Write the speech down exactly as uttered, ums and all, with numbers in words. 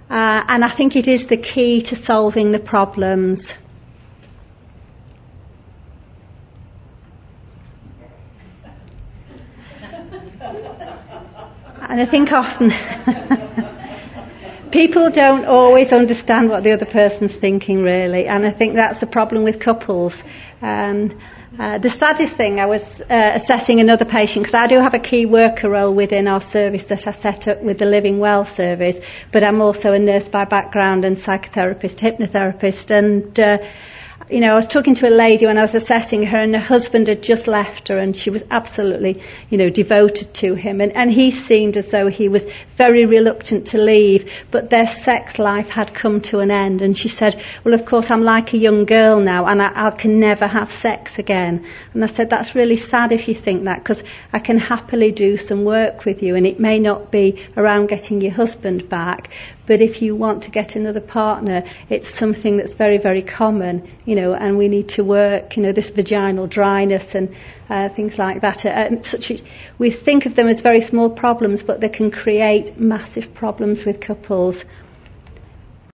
Uh, and I think it is the key to solving the problems. And I think often people don't always understand what the other person's thinking, really, and I think that's the problem with couples. Um, uh, the saddest thing, I was uh, assessing another patient, because I do have a key worker role within our service that I set up with the Living Well service, but I'm also a nurse by background and psychotherapist, hypnotherapist, and uh, you know, I was talking to a lady when I was assessing her, and her husband had just left her, and she was absolutely, you know, devoted to him. And, and he seemed as though he was very reluctant to leave, but their sex life had come to an end. And she said, well, of course, I'm like a young girl now, and I, I can never have sex again. And I said, that's really sad if you think that, because I can happily do some work with you, and it may not be around getting your husband back, but if you want to get another partner, it's something that's very, very common, you know, and we need to work, you know, this vaginal dryness and uh, things like that. Uh, such a, we think of them as very small problems, but they can create massive problems with couples.